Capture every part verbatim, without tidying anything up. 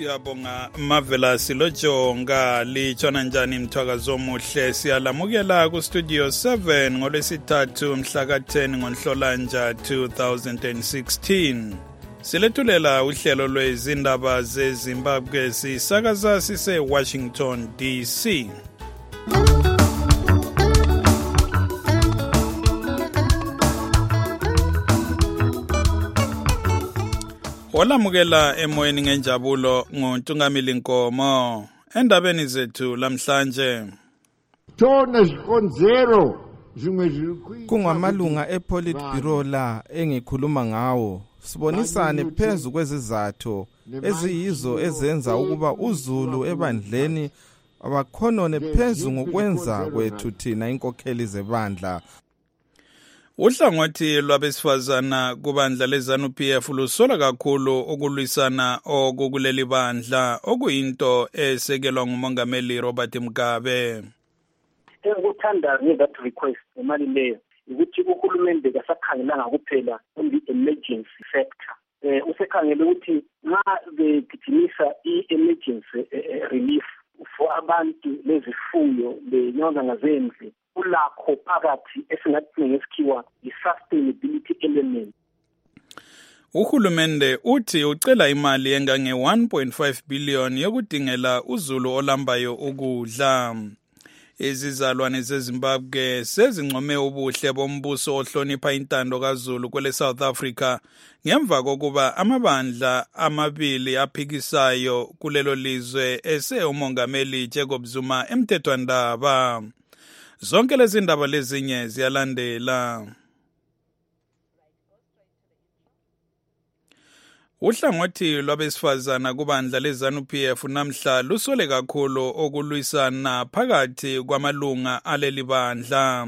Siyabonga Marvelous Lojonga litshona njani mthwakazo omuhle siyalamukela ku studio seven ngolwesithathu mhla ka ten ngoNhlolanja two thousand sixteen. Silethulela uhlelo lwezindaba zeZimbabwe sisakaza sise Washington D C. Olamukela emoyeni ngenjabulo nguNtungamili Nkomo. Endabeni zethu lamhlanje. Tona zikonzero zimwe kungamalunga ePolit Bureau la engikhuluma ngawo. Sibonisane phezu kwezizathu eziyizo ezenza ukuba uZulu ebandleni abakhonone phezu ngokwenza kwethu thina inkokheli zebandla. Uhlangothi lwabesifazana kubandla leZANU-P F lusola kakhulu ukulwisana okukuleli bandla okuyinto esekelwa ngumongameli Robert Mugabe. Engikuthanda ngeThat request imali leyo ukuthi uhulumende kasakhangelanga kuphela on the emergency sector. Eh usekhangele ukuthi nxa begijimisa i-emergency relief for abantu lezifuyo lenyonga ngazendle ulakho phakathi esingathi ngesikhiwa i-sustainability element. Uhulumende uthi ucela imali engange one point five billion yokudingela uZulu olambayo ukudla. Izizalwane zeZimbabwe sezincome ubuhle bombuso ohlonipha intando kaZulu kwele South Africa ngemva kokuba amabandla amabili aphikisayo kulelo lizwe ese umongameli Jacob Zuma emthethwandaba. Zonke lezi ndaba lezinye ziyalandela. Uhlangothi lwabesifazana kubandla leZANU-P F namhla lusole kakhulu okulwisana phakathi kwamalunga aleli bandla.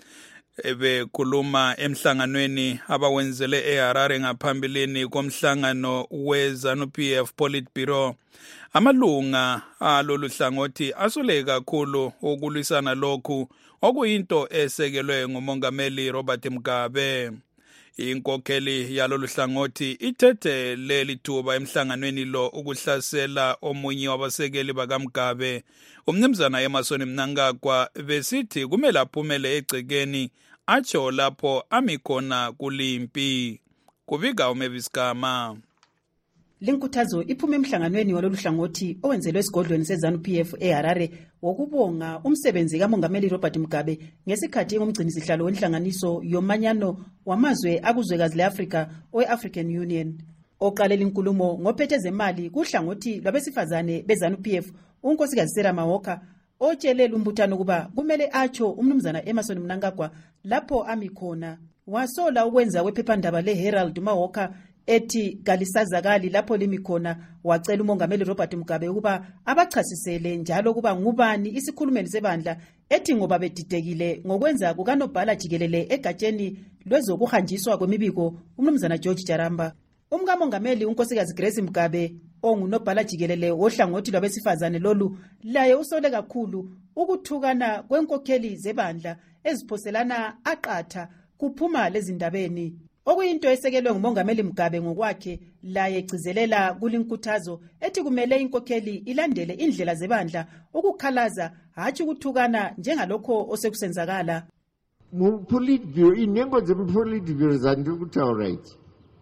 Ebekhuluma emhlanganweni abawenzele eHarare ngaphambilini komhlangano weZANU-P F Polit Bureau. Amalunga alolu hlangothi asole kakhulu ukulwisana lokhu okuyinto esekelwe ngumongameli Robert Mugabe. Inkokheli yalolu hlangothi ithethe leli thuba emhlanganweni lo ukuhlasela omunye wabasekeli bakaMugabe umnumzana Emmerson Mnangagwa besithi kumele aphumele egcekeni atsho lapho amikhona kulimpi. Kubika uMeviskama. Linkuthazo iphume emhlanganweni walolu hlangothi owenzelwe esigodlweni seZANU-P F eHarare wokubonga umsebenzi kamongameli Robert Mugabe ngesikhathi engumgcinisihlalo wenhlanganiso yomanyano wamazwe akuzwekazi leAfrika owe-African Union. Oqalela inkulumo ngophethe zemali kuhlangothi lwabesifazane beZANU-P F unkosikazi Sarah Mawoka otshelela umbuthano kuba kumele atsho umnumzana Emmerson Mnangagwa lapho amikhona. Wasola ukwenza kwephephandaba leHerald Mawoka ethi kalisazakali lapho limikhona wacela umongameli Robert Mugabe ukuba abachasisele njalo kuba ngubani isikhulumeli sebandla ethi ngoba bedidekile ngokwenza kukanobhala jikelele egatsheni lwezokuhanjiswa kwemibiko umnumzana George Jaramba. Umkamongameli unkosikazi Grace Mugabe ongunobhala jikelele wohlangothi lwabesifazane lolu laye usole kakhulu ukuthukana kwenkokheli zebandla eziphoselana aqatha kuphuma lezindabeni. Okuyinto esekelwe ngumongameli Mugabe ngokwakhe laye egcizelela kulinkuthazo ethi kumele inkokheli ilandele indlela zebandla ukukhalaza hatshi ukuthukana njengalokho osekusenzakala. Mu Polit Bureau inembo ze Polit Bureau zandikutaura ithi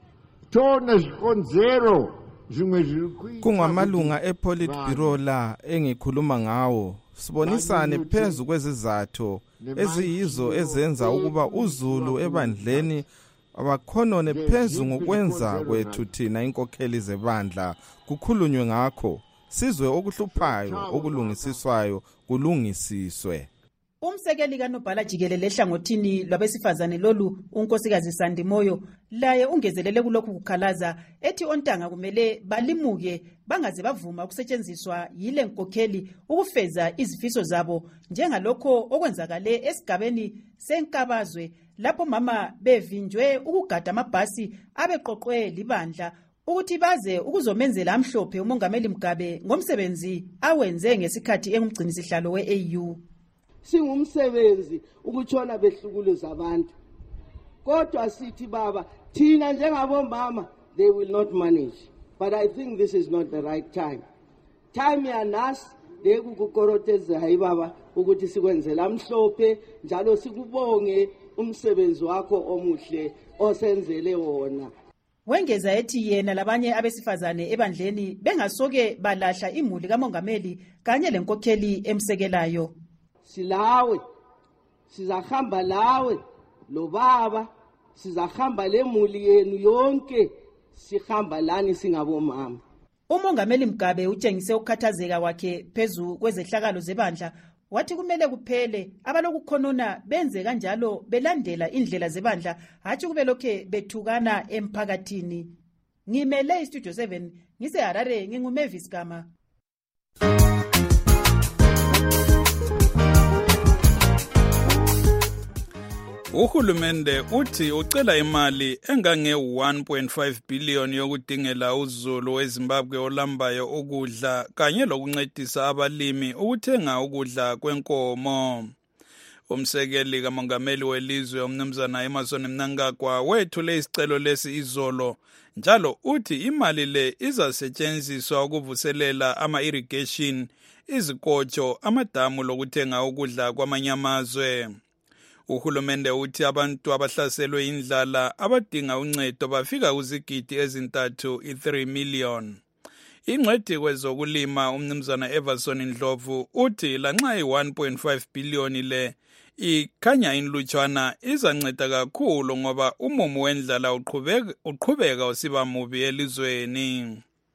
tona zikonzero zimwe zikwi kungamalunga ePolit Bureau la engikhuluma ngawo. Sibonisane phezu kwezizathu eziyizo ezenza ukuba uZulu ebandleni abakhonone phezu ngokwenza kwethu thina inkokheli zebandla kukhulunywe ngakho sizwe okuhluphayo okulungisiswayo kulungisiswe. Umsekeli kanobhala jikelele ehlangothini lwabesifazane lolu unkosikazi Sandi Moyo laye ungezelele kulokhu kukhalaza ethi ontanga kumele balimuke bangaze bavuma ukusetshenziswa yile nkokheli ukufeza izifiso zabo njengalokho okwenzakale esigabeni senkabazwe lapho mama bevinjwe ukugada amabhasi abeqoqwe libandla ukuthi baze ukuzomenzela amhlophe umongameli Mugabe ngomsebenzi awenze ngesikhathi engumgcinisihlalo we-A U. Singumsebenzi ukutshona behlukuluza abantu kodwa sithi baba thina njengabomama they will not manage. but I think this is not the right time. Time yanas de kukoroteza hayi baba ukuthi sikwenzela amhlophe njalo sikubonge umsebenzi wakho omuhle osenzele wona. Wengeza ethi yena labanye abesifazane ebandleni bengasoke balahla imuli kamongameli kanye lenkokheli emsekelayo. Silawe sizahamba lawe lo baba sizahamba lemuli yenu yonke sihamba lani singabomama. Umongameli Mugabe utshengise ukukhathazeka kwakhe phezu kwezehlakalo zebandla, wathi kumele kuphele abalokukhonona benze kanjalo belandela indlela zebandla hatshi kube lokhe bethukana emphakathini. Ngimele iStudio seven ngise Harare nginguMavis Gama. Uhulumende uthi ucela imali engange one point five billion yokudingela uzulu weZimbabwe olambayo ukudla kanye lokuncedisa abalimi ukuthenga ukudla kwenkomo. Umsekeli kamongameli welizwe umnumzana Emmerson Mnangagwa wethule isicelo lesi izolo, njalo uthi imali le izasetshenziswa ukuvuselela ama-irrigation, izikotsho, amadamu lokuthenga ukudla kwamanye amazwe. Uhulumende uthi abantu abahlaselwe indlala abadinga uncedo bafika kuzigidi ezintathu i-three million. Ingcwedi kwezokulima umnumzana Everson Ndlovu uthi lanxa i-one point five billion le ikhanya inlutshwana izanceda kakhulu ngoba umumo wendlala uqhubeka uqhubeka usiba mubi elizweni.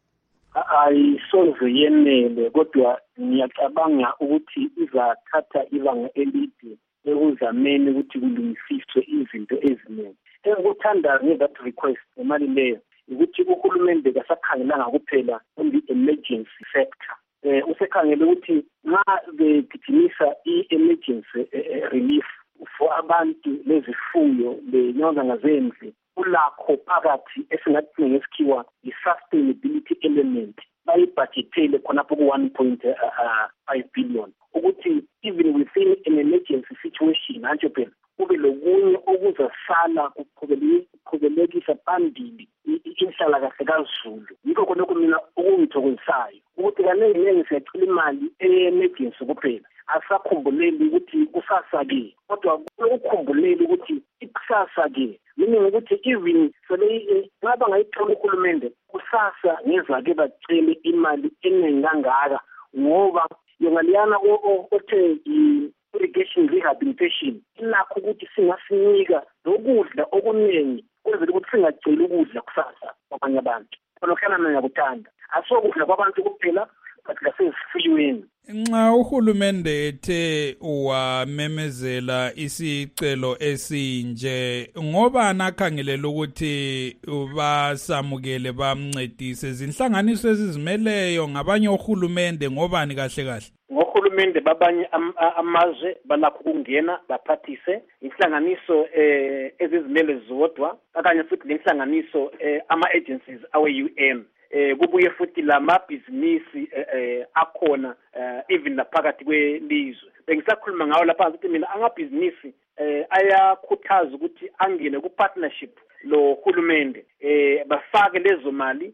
Ayisoze yenele kodwa ngiyacabanga ukuthi izathatha ibanga elide ekuzameni ukuthi kulungisiswe izinto eziningi. Engikuthanda nge-that request imali leyo ukuthi uhulumende kasakhangelanga kuphela on the emergency sector. Eh usekhangele ukuthi nxa begijimisa i-emergency relief for abantu lezifuyo lenyonga ngazendle kulakho phakathi esingathi ngesikhiwa i-sustainability element bayibudgetele khonapho ku one point five billion ukuthi even within an emergency situation manje phela kube lokunye okuzasala kuqhubelekisa phambili inhlala kahle kaZulu. Yikho khona kumina okungithokozisayo ukuthi kaningi nenge siyacela imali e-emergency kuphela asakhumbuleli ukuthi kusasa-ke, kodwa ukukhumbuleli ukuthi ikusasa-ke meaning ukuthi even sebe nxa bangayithola uhulumende kusasa ngezake bacele imali eningi kangaka ngoba yongaliyana othe i-irrigation rehabilitation inakho ukuthi singasinika lokudla okuningi kwenzela ukuthi singaceli ukudla kusasa kwabanye abantu. Khona ngiyakuthanda asokudla kwabantu kuphela but lasezifuyweni. Nxa uhulumende ethe wamemezela isicelo esinje ngoba nakhangelela ukuthi basamukele bamncedise zinhlanganiso ezizimeleyo ngabanye ohulumende ngobani kahle kahle? Ngohulumende babanye amazwe balakho ukungena baphathise inhlanganiso eh ezizimele zodwa akanye futhi lenhlanganiso ama agencies awe U N. Eh kubuye futhi lamabhizinisi eh akhona even laphakathi kwelizwe. Bengisakhuluma ngawo lapha ukuthi mina angabhizinisi eh ayakhuthaza ukuthi angene ku partnership lo hulumende eh bafake lezo mali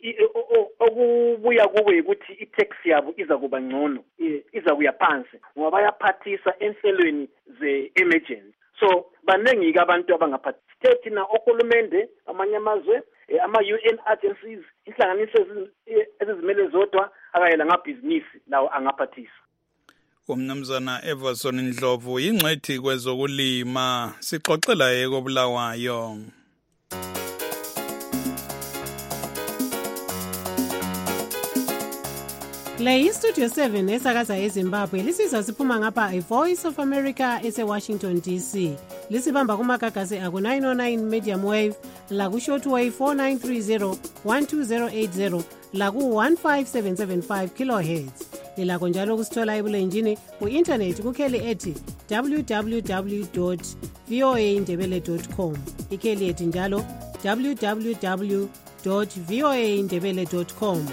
okubuya kube ukuthi i-tax yabo iza kuba ngcono, iza kuya phansi ngoba bayaphathisa enhlelweni ze-emergency. So baningi abantu abangaphathisa na ohulumende amanye amazwe ama-U N agencies inhlanganiso ezizimele zodwa akayela ngabhizinisi lawo angaphathisa. Umnumzana Everson Ndlovu ingcwethi kwezokulima sixoxela yeko Bulawayo. Le iStudio seven esakaza eZimbabwe lisizwa siphuma ngapha iVoice of America ese-Washington D C. Lisibamba kumagagasi aku nine oh nine medium wave, laku shortwave four nine three zero one two zero eight zero, laku one five seven seven five kilohertz. Lilakho njalo kusithola ebulenjini ku-internet kukheli ethi w w w dot voa ndebele dot com. Ikheli ethi njalo w w w dot voa ndebele dot com.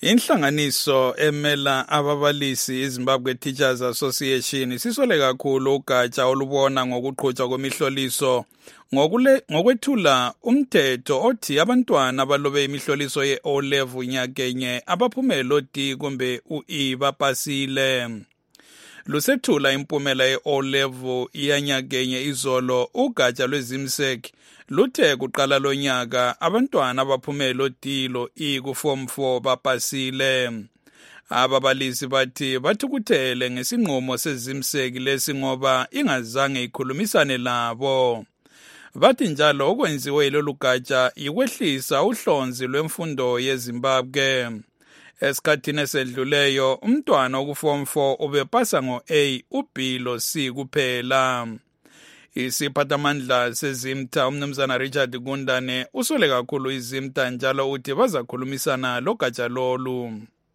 Inhlanganiso emela ababalisi iZimbabwe Teachers Association sisole kakhulu ugatsha olubona ngokuqhutshwa kwemihloliso ngokule ngokwethula umthetho othi abantwana abalobe imihloliso ye-O level nyakenye abaphumelo D kumbe u-E bapasile. Lusethula impumela ye-O level yanyakenye izolo ugatsha lwezimsek luthe kuqala lonyaka abantwana abaphumelo D lo E ku form four bapasile. Ababalisi bathi bathukuthele ngesinqumo sezimseki lesi ngoba ingazange ikhulumisane labo. Bathi njalo okwenziwe lolu gatsha ikwehlisa uhlonzi lwemfundo yeZimbabwe. Esikhathini esedluleyo umntwana oku form four ubepasa ngo-A, u-B lo C kuphela. Isiphathamandla sezimta umnumzana Richard Gundane usole kakhulu izimta njalo uthi bazakhulumisana lo gatsha lolu.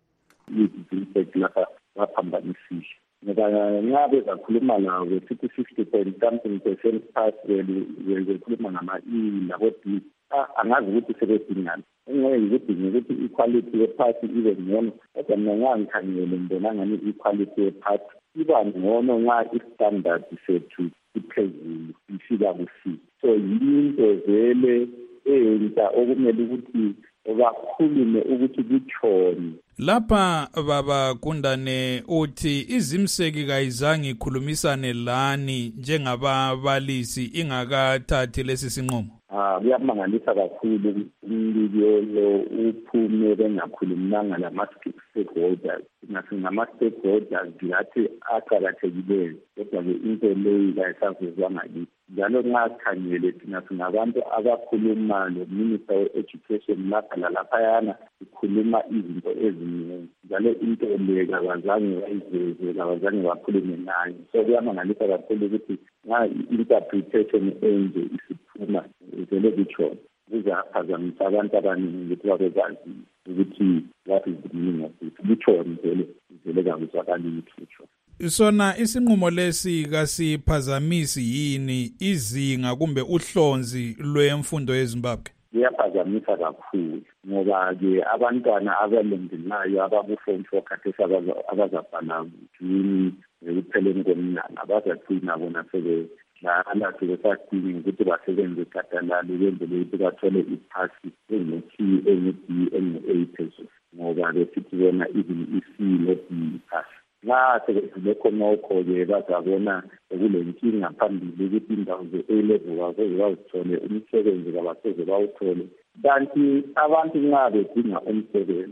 Baphambanisile ngoba nxa bezakhuluma nabo sithi fifty point something percent pass bekhuluma ngama-E labo-D angazi ukuthi sebedingana engeke ngikudinga ukuthi i-equality yephasi ibe ngcono kodwa mina ngangikhangele ngibona ngani i-equality yephasi iba ngcono nxa i-standard sethu iphezulu ifika ku-C. So yinto vele entsha okumele ukuthi bakhulume ukuthi kutshoni. Lapha baba Gundane uthi izimseki kayizange ikhulumisane lani njengababalisi ingakathathi lesi sinqumo. Ah kuyamangalisa kakhulu umbiko lo uphume bengakhulumanga lama-stakeholders. Ngama-stakeholders ngathi aqakathekileyo kodwa ke into leyo kayisavezwanga kithi. Njalo nxa sikhangele thina singabantu abakhuluma lo-Minister we-Education lapha lalaphayana sikhuluma izinto eziningi njalo into le kabazange bayiveze kabazange bakhulume nayo. So kuyamangalisa kakhulu ukuthi nxa i-interpretation enje isiphuma vele kutshona kuzaphazamisa abantu abaningi ukuthi babezazi ukuthi what is the meaning of it. Kutshona vele vele kakuzwakali ukuthi kutshona. Sona isinqumo lesi kasiphazamisi yini izinga kumbe uhlonzi lwemfundo yeZimbabwe? Kuyaphazamisa kakhulu ngoba ke abantwana abalendelayo abaku-form four khathesi abazabhala Juni ekupheleni komnyaka abazagcina bona sebedlala sebesadinga ukuthi basebenze gadalalo benzele ukuthi bathole iphasi enge-C, enge-D, enge-A phezulu ngoba besithi bona even i-C ne-D iphasi. Nxa sebedlule khonokho-ke bazabona kule nkinga phambili ukuthi indawo ze-A level basoze bazithole umsebenzi kabasoze bawuthole. Kanti abantu nxa bedinga umsebenzi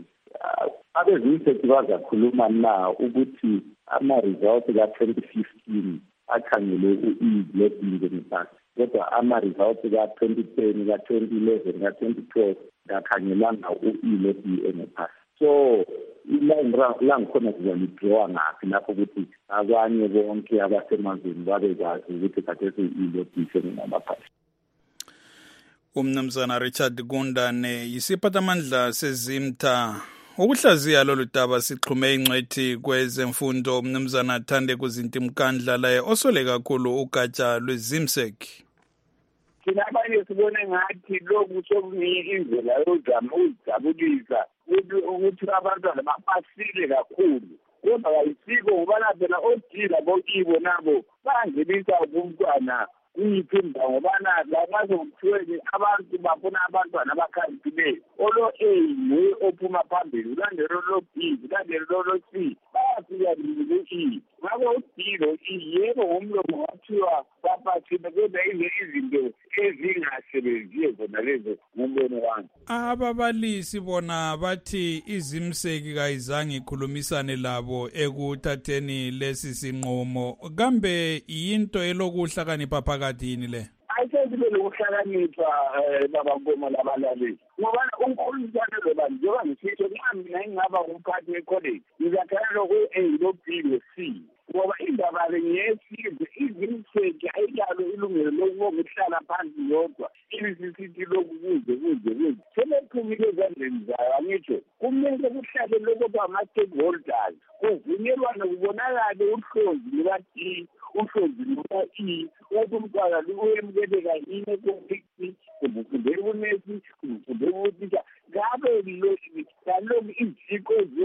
abezimsethi bazakhuluma na ukuthi ama-results ka-twenty fifteen akhangele u-E le-D njengephasi kodwa ama-results ka-twenty ten, ka-twenty eleven, ka-twenty twelve kakhangelanga u-E le-D engephasi. So la ngikhona sizalidrowa ngaphi lapho ukuthi abanye bonke abasemazweni babezazi ukuthi khathesi i-E-D sengingabaphasi. Umnumzana Richard Gundane yisiphathamandla sezimta. Ukuhlaziya lolu daba sixhume ingcwethi kwezemfundo umnumzana Thande Kuzinti Mkandla laye osole kakhulu ugatsha lwezimseki. Thina abanye sibone ngathi lokhu sokunye indlela yozama ukuzijabulisa ukuthi abantwana bapasile kakhulu kodwa kayisiko ngoba phela O-D labo-E nabo bangenisa umntwana kuyiphi indawo ngobana lamazokuthiweni abantu bafuna abantwana abakhaliphileyo olo-A nguye ophuma phambili ulandele lo-B ulandele lo-C bayafika lo-E ngako u-D lo-E yebo ngomlomo wathiwa baphathile kodwa ize izinto ezingasebenziyo zona lezo ngombono wami. Ababalisi bona bathi izimseki kayizange ikhulumisane labo ekuthatheni lesi sinqumo kambe yinto elokuhlakanipha phakathini le? Ayisesibe lokuhlakanipha baba Ngoma labalaleli ngoba umkhulumisane lo bantu njengoba ngisitsho nxa mina ngingaba umphathi we-college ngizakhala lo-A lo-B lo-C ngoba indaba le ngiyesizwe izimseki ayilalo ilungelo lokuhlala phansi yodwa ibisisithi lokhu kuze kuze kuze sebephumile ezandleni zayo angitsho kumele kuhlale lokhu ama-stakeholders kuvunyelwane kubonakale uhlonzi luka-D uhlonzi luka-E ukuthi umntwana luyemukeleka yini konflict kumufundela ubunesi kumufundela ubuthisha ngabe ngalokhu iziko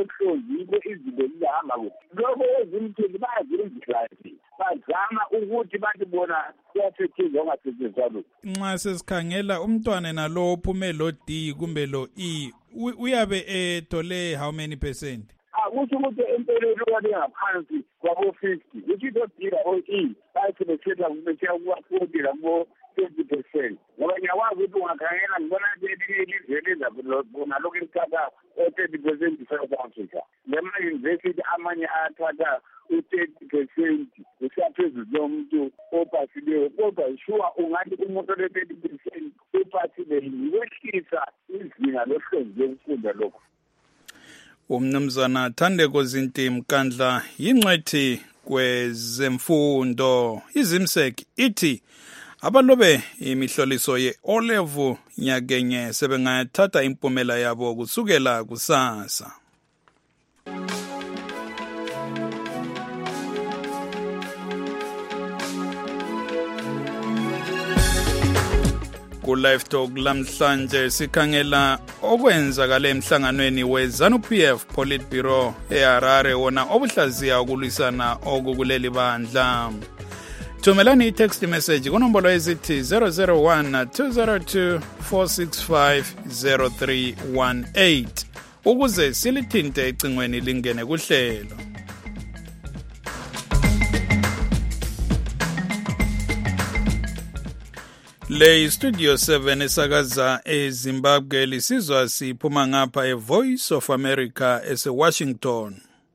lokuhlonzi yikho izinto zihamba kuhle lokho ezimthini bayazenzikazi bazama ukuthi bathi bona kuyasetshenziswa ongasetshenziswa lokhu. Nxa sesikhangela umntwana nalo ophume lo D kumbe lo E uyabe ethole how many percent? Akusho ukuthi empeleni wabengaphansi kwabo fifty ukuthi odira o-E bathi besetha besiya kuwa-forty labo twenty percent ngoba ngiyakwazi ukuthi ungakhangela ngibona elinye ilizwe lenza nalokhu elithatha o-thirty percent i-South Africa lema-university amanye ayathatha u-thirty percent kusiya phezulu lomuntu ophasileyo kodwa sure ungathi umuntu ole-thirty percent ophasileyo yikwehlisa izinga lohlonzi lokufunda lokho. Umnumzana Thandeko Zinti Mkandla yingcwethi kwezemfundo. Izimsek ithi abalobe imihloliso ye-O level nyakenye sebengathatha impumela yabo kusukela kusasa. Ku-Live Talk lamhlanje sikhangela okwenzakala emhlanganweni we-ZANU-P F Politburo eHarare wona obuhlaziya ukulwisana okukuleli bandla. Thumelani i-text message kunombolo ezithi zero zero one two zero two four six five zero three one eight ukuze silithinte ecingweni lingene kuhlelo. Le Studio seven esakaza eZimbabwe lisizwa siphuma ngapha eVoice of America eseWashington.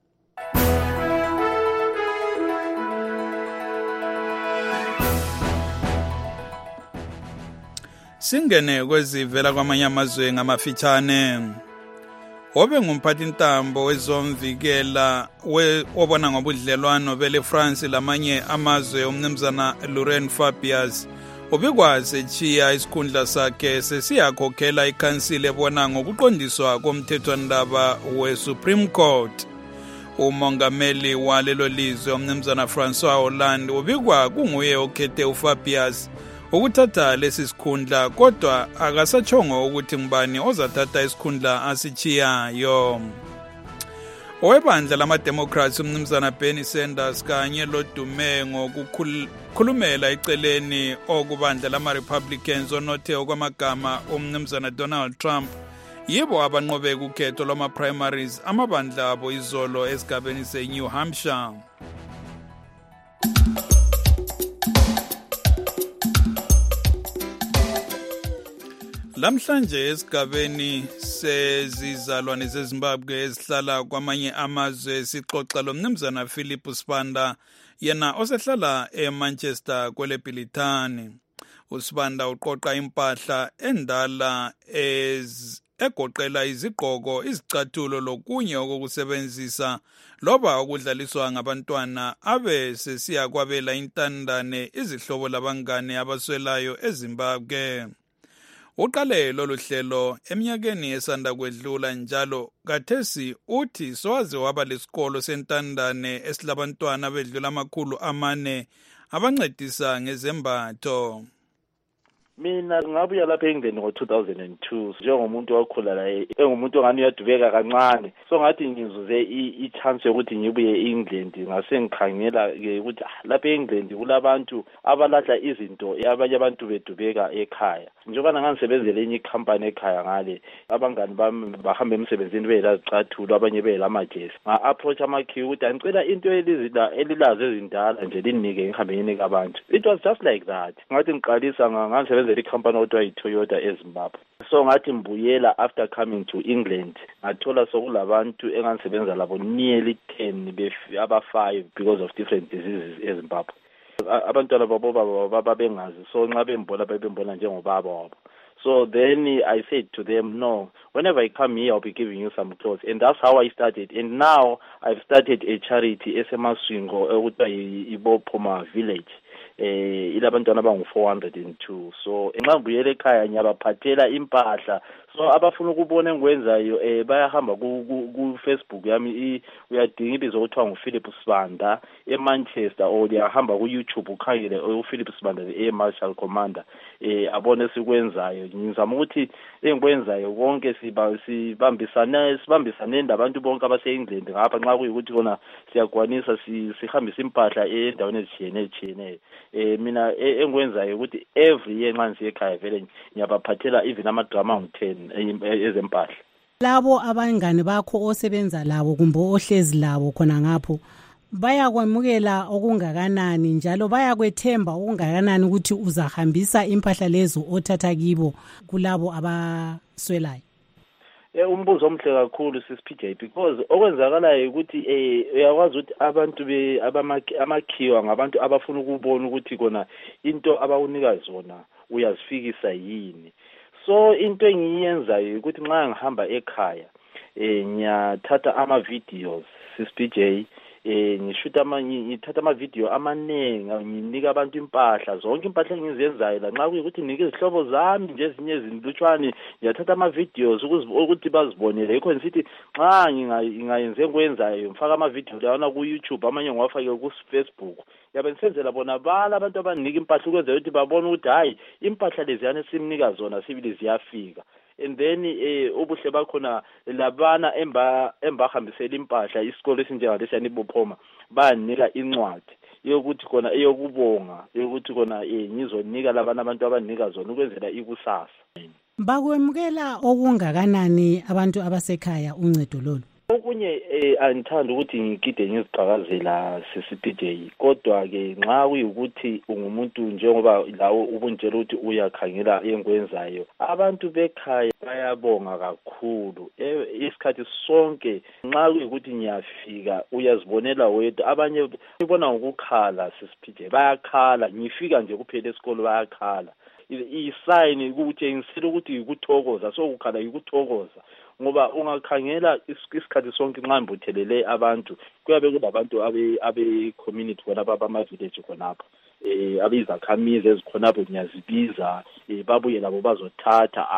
Singene kwezivela kwamanye amazwe ngamafitshane. Obe ngumphathi ntambo wezomvikela obona ngobudlelwano bele France lamanye amazwe umnumzana Laurent Fabius ubikwazi echiya isikhundla sakhe sesiyakhokhela ikhansile ebona ngokuqondiswa komthethwandaba we-Supreme Court. Umongameli walelo lizwe umnumzana François Hollande ubikwa kunguye okhethe uFabius ukuthatha lesi sikhundla kodwa akasachongo ukuthi ngubani ozathatha isikhundla asichiyayo. Owebandla lama-Democrats umnumzana Bernie Sanders kanye lodume ngokukhulumela eceleni okubandla lama-Republicans onothe okwamagama umnumzana Donald Trump yibo abanqobe ukhetho lwama-primaries amabandla abo izolo esigabeni se-New Hampshire. Lamhlanje esigabeni sezizalwane zeZimbabwe ezihlala kwamanye amazwe sixoxa lomnumzana Philip Sibanda yena osehlala eManchester kwele Bhilithani. uSibanda uqoqa impahla endala ez egoqela izigqoko, izicathulo lokunye okokusebenzisa loba okudlaliswa ngabantwana abe sesiya kwabela intandane izihlobo labangane abaswelayo eZimbabwe. Uqale lolu hlelo eminyakeni esanda kwedlula njalo kathesi uthi sowaze waba lesikolo sentandane esilabantwana bedlula amakhulu amane abancedisa ngezembatho. Mina ngabuya lapha eNgilandi ngo two thousand two njengomuntu wakhula la engumuntu ongani uyadubeka kancane, so ngathi ngizuze i-chance yokuthi ngibuye eEngland ngase ngikhangela ke ukuthi lapha eEngland kulabantu abalahla izinto abanye abantu bedubeka ekhaya. Njengoba ngangisebenzele enye company ekhaya ngale abangani bami bahamba emsebenzini belazicathulo abanye belamajesi nga approach amakhiyi ukuthi ngicela into elizila elilazo ezindala nje linike ngihambe nginike abantu. It was just like that. Ngathi ngiqalisa ngangisebenzela i-company odwa iToyota eZimbabwe. So ngathi mbuyela after coming to England ngathola sokulabantu engangisebenza labo nearly ten aba five because of different diseases eZimbabwe. Abantwana babo baba bengazi, so nxa bembona bebembona njengobaba wabo. So then I said to them, no, whenever I come here, I'll be giving you some clothes. And that's how I started. And now I've started a charity, S M S Swingo, Ibo Poma village. eh ilabantwana abangu four hundred two. So nxa ngibuyele ekhaya ngiyabaphathela impahla. So abafuna ukubona engikwenzayo eh bayahamba ku, ku, ku Facebook yami uyadinga ibizo okuthiwa nguPhilip Sibanda eManchester, or uyahamba ku YouTube ukhangele uPhilip Sibanda the Air Marshal Commander eh abone sikwenzayo. Ngizama ukuthi engikwenzayo konke siba sibambisana sibambisane nabantu bonke abase England ngapha nxa kuyikuthi kona siyagwanisa sihambisa impahla endaweni ezithiyene ezithiyene. Eh mina engikwenzayo ukuthi every year nxa ngiye ekhaya vele ngiyabaphathela even ama drama ngu ten ezempahla. Labo abangane bakho osebenza labo kumbe ohlezi labo khona ngapho bayakwamukela okungakanani njalo bayakwethemba okungakanani ukuthi uzahambisa impahla lezo othatha kibo kulabo abaswelayo? Eh umbuzo omhle kakhulu sis P J, because okwenzakalayo ukuthi eh uyakwazi ukuthi abantu be amakhiwa ngabantu abafuna ukubona ukuthi kona into abawunika zona uyazifikisa yini. So into engiyenzayo ukuthi nxa ngihamba ekhaya eh ngiyathatha ama videos sis P J, eh ngishuta ama ngithatha ama video amanengi nginika abantu impahla zonke impahla engizenzayo la nxa kuyikuthi nike izihlobo zami nje ezinye ezindutshwane ngiyathatha ama videos ukuthi bazibonele. Yikho ngithi nxa ngingayenze ngikwenzayo ngifaka ama video lawana ku YouTube, amanye ngiwafake ku Facebook, yabe nisenzela bona bala abantu abanika impahla ukwenza ukuthi babone ukuthi hayi impahla lezi yana simnika zona sibili ziyafika. And then eh ubuhle bakhona labana emba embahambisela impahla isikole esinjengalesi yanibophoma banika incwadi yokuthi kona eyokubonga yokuthi kona eh ngizonika labana abantu abanika zona ukwenzela ikusasa. Bakwemukela okungakanani abantu abasekhaya uncedo lolu? Okunye eh angithanda ukuthi ngigide ngiziqhakazela sis P J, kodwa ke nxa kuyukuthi ungumuntu njengoba lawo ubunjela ukuthi uyakhangela engikwenzayo, abantu bekhaya bayabonga kakhulu. Isikhathi sonke nxa kuyukuthi ngiyafika uyazibonela wedwa, abanye ibona ngokukhala sis P J, bayakhala ngifika nje kuphela esikole bayakhala. I-sign ukutshengisela ukuthi ukuthokoza, so ukukhala ukuthokoza ngoba ungakhangela isikhathi sonke nxa mbuthelele abantu kuyabe kulabantu abe abe community khona baba village khonapha eh abizakhamizi ezikhonapho ngiyazibiza eh babuye labo bazothatha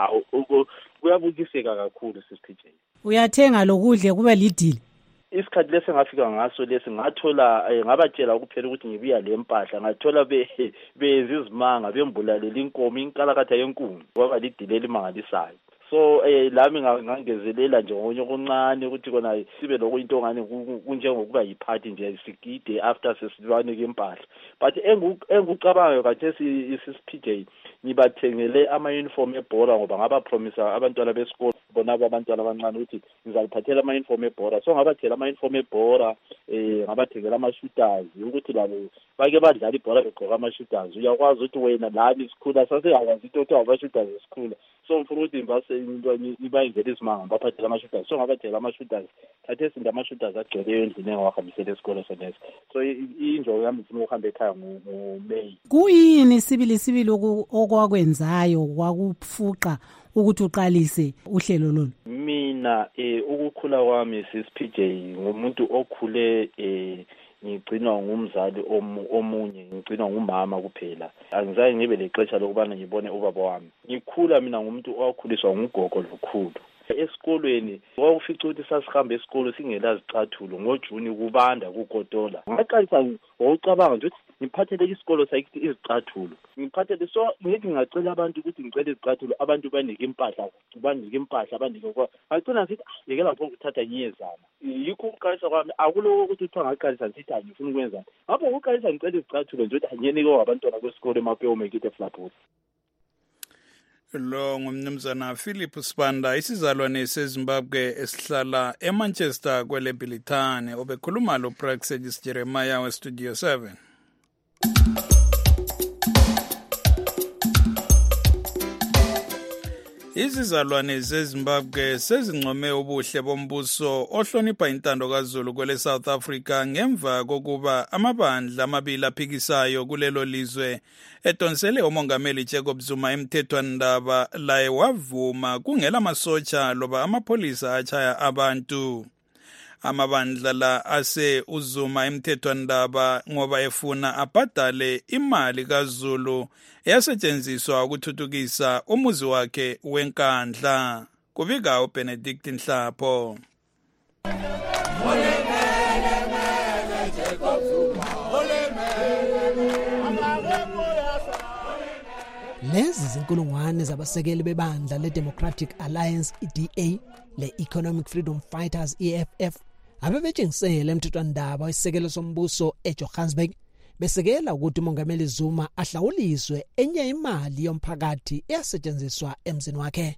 kuyabukiseka kakhulu sis P J. Uyathenga lokudle kube lidili? Isikhathi lesi ngafika ngaso lesi ngathola ngabatshela ukuphela ukuthi ngibuya le mpahla ngathola be bezizimanga bembulalela inkomo inkalakatha yenkungu kwaba lidile limangalisayo. So eh lami ngangezelela nje ngonye okuncane ukuthi kona sibe lokuyinto ngane kunjengokuba yiphathi nje sigide after sesibane ke impahla. But engucabangayo kathesi sis P J ngibathengele ama uniform ebhola ngoba ngaba promise abantwana besikole bona abantwana abancane ukuthi ngizaliphathela ama uniform ebhola. So ngabathela ama uniform ebhola eh ngabathengela ama shooters ukuthi labo bake badlala ibhola begqoka ama shooters. Uyakwazi ukuthi wena lami isikhula sase yakwazi ukuthi aba shooters esikhula. So mfuna ukuthi imbase into ibayenzela isimanga baphathela ama shooters. So ngabathela ama shooters thathe sinda ama shooters agcwele endlini engawahambisela esikole sonesi. So injongo yami ngifuna ukuhamba ekhaya ngo May. Kuyini sibili sibili okwakwenzayo kwakufuqa ukuthi uqalise uhlelo lolu? Mina eh ukukhula kwami sis P J ngumuntu okhule eh ngigcinwa ngumzali omunye, ngigcinwa ngumama kuphela. Angizange ngibe lexesha lokubana ngibone ubaba wami. Ngikhula mina ngumuntu owakhuliswa ngugogo lukhulu. Esikolweni kwakufica ukuthi sasihamba esikolo singela zicathulo ngoJuni kubanda kugodola. Ngaqalisa ngokucabanga nje ukuthi ngiphathele isikolo sayithi izicathulo. Ngiphathele so ngithi ngacela abantu ukuthi ngicela izicathulo abantu banike impahla, banike impahla abanike kwa. Ngacela ngithi yeke lapho ukuthatha ngiyezama. Yikho ukuqalisa kwami akuloko ukuthi uthiwa ngaqalisa ngithi ngifuna ukwenza. Ngapho ukuqalisa ngicela izicathulo nje ukuthi ngiyenike abantwana besikole emapeyo mekite Flatbush. Lo ngumnumzana Philip Sibanda, isizalwane seZimbabwe esihlala eManchester kwele Bilithane, obekhuluma lo Praxedis Jeremiah we Studio seven. Izizalwane zeZimbabwe sezincome ubuhle bombuso ohlonipha intando kaZulu kwele South Africa ngemva kokuba amabandla amabili aphikisayo kulelo lizwe edonsele umongameli Jacob Zuma emthethwandaba laye wavuma kungela masotsha loba amapolisa achaya abantu. Amabandla la ase uZuma emthethwandaba ngoba efuna abhadale imali kaZulu eyasetshenziswa ukuthuthukisa umuzi wakhe wenkandla. Kubika uBenedict Nhlapho. Lezi zinkulungwane zabasekeli bebandla le-Democratic Alliance E D A le-Economic Freedom Fighters E F F abebetshengisele emthethwandaba wesisekelo sombuso eJohannesburg besekela ukuthi uMongameli Zuma ahlawuliswe enye imali yomphakathi eyasetshenziswa emzini wakhe.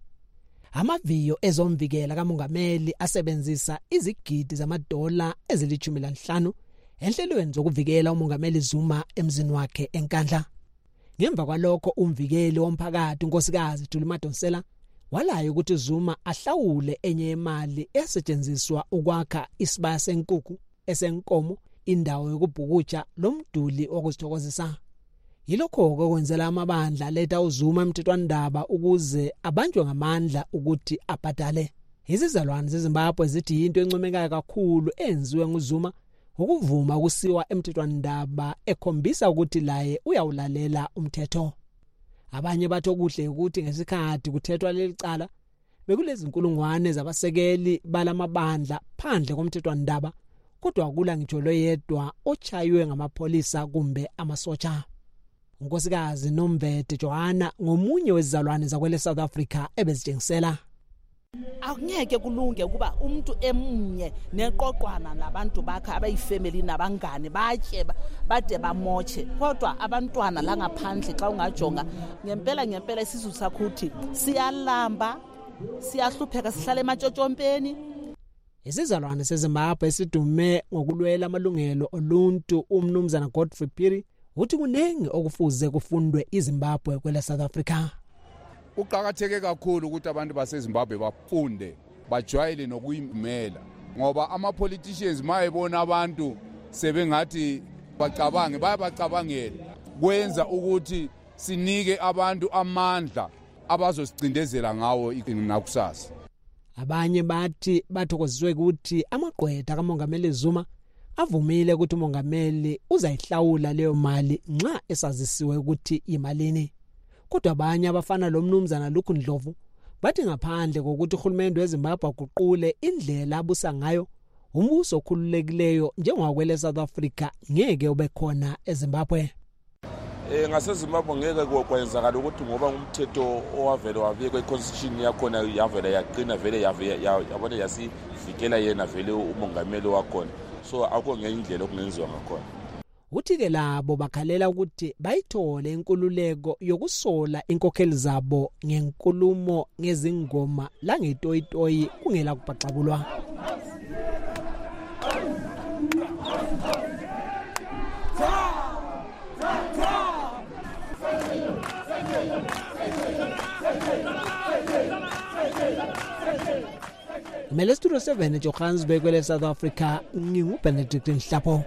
Amaviyo ezomvikela kaMongameli asebenzisa izigidi zamadola ezilithumi lanhlanu enhlelweni zokuvikela uMongameli Zuma emzini wakhe enkandla. Ngemva kwalokho umvikeli womphakathi uNkosikazi Thuli Madonsela walaya ukuthi Zuma ahlawule enye yemali esetshenziswa ukwakha isibaya senkukhu esenkomo indawo yokubhukutsha lomduli okuzithokozisa. Yilokho okwenzela amabandla letha uZuma emthethwandaba ukuze abanjwe ngamandla ukuthi abhadale. Izizalwane zeZimbabwe zithi into encomekayo kakhulu enziwe nguZuma ukuvuma ukusiwa emthethwandaba ekhombisa ukuthi laye uyawulalela umthetho. Abanye batho kuhle ukuthi ngesikhathi kuthethwa lelicala bekulezi inkulungwane zabasekeli balamabandla phandle komthethwandaba kodwa akula ngitsho loyedwa ochaywe ngamapolisa kumbe amasotsha. Unkosikazi Nomvete Johanna ngomunye wezizalwane zakwele South Africa ebezitshengisela. Akungeke kulunge kuba umuntu emunye neqoqwana nabantu bakhe abayifamily nabangane batye bade bamoche kodwa abantwana la ngaphandle xa ungajonga ngempela ngempela isizwe sakhuthi siyalamba siyahlupheka sihlale ematshotshompeni. Isizalwane seZimbabwe esidume ngokulwela amalungelo oluntu umnumzana Godfrey Phiri uthi kunengi okufuze kufundwe iZimbabwe kwele South Africa. Uqhakatheke kakhulu ukuthi abantu baseZimbabwe bafunde bajwayele nokuyimela ngoba ama politicians mayebona abantu sebengathi bacabange bayabacabangela kwenza ukuthi sinike abantu amandla abazosicindezela ngawo nakusasa. Abanye bathi bathokoziswe ukuthi amagqwetha kaMongameli Zuma avumile ukuthi uMongameli uzayihlawula leyo mali nxa esazisiwe ukuthi imalini. Kodwa abanye abafana lo mnumzana Luku Ndlovu bathi ngaphandle kokuthi uhulumende weZimbabwe aguqule indlela abusa ngayo umbuso okhululekileyo njengokwele South Africa ngeke ube khona eZimbabwe. Eh ngaseZimbabwe ngeke kwenzakala ukuthi ngoba umthetho owavele wabekwe iconstitution yakhona yavela yaqina vele yabona yasivikela yena vele umongameli wakhona. So akho ngendlela okungenziwa ngakhona. Uthi ke labo bakhalela ukuthi bayithole inkululeko yokusola inkokheli zabo ngenkulumo ngezingoma la ngetoyitoyi kungela kupaxabulwa. Mele Studio seven eJohannesburg kwele South Africa nginguBenedict Nhlapho.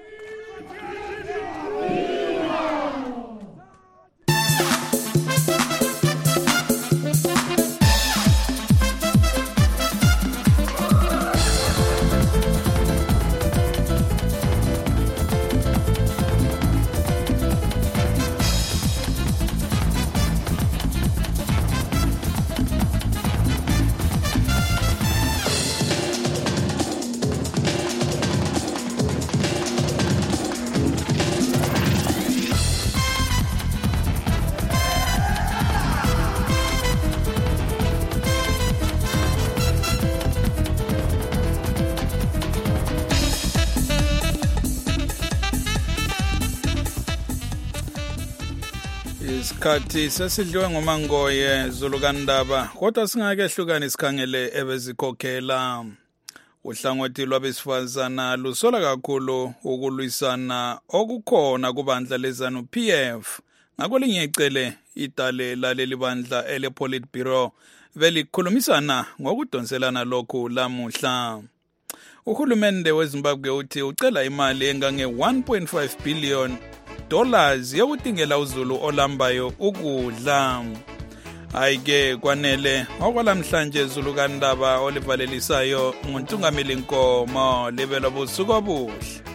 Isikhathi sesidliwe ngomangoye Zulukandaba kodwa singake hlukana isikhangele ebezikhokhela. Uhlangothi lwabesifazana lusola kakhulu ukulwisana okukhona kubandla lezanu P F. Ngakolinye icele idale laleli bandla ele Politburo velikhulumisana ngokudonselana lokhu lamuhla. Uhulumende weZimbabwe uthi ucela imali engange one point five billion dollars yokutingela uZulu olambayo ukudla. Ayike kwanele okwalamhlanje Zulu kaNdaba olivalelisayo nguNtungameli Nkomo libelo busuku obuhle.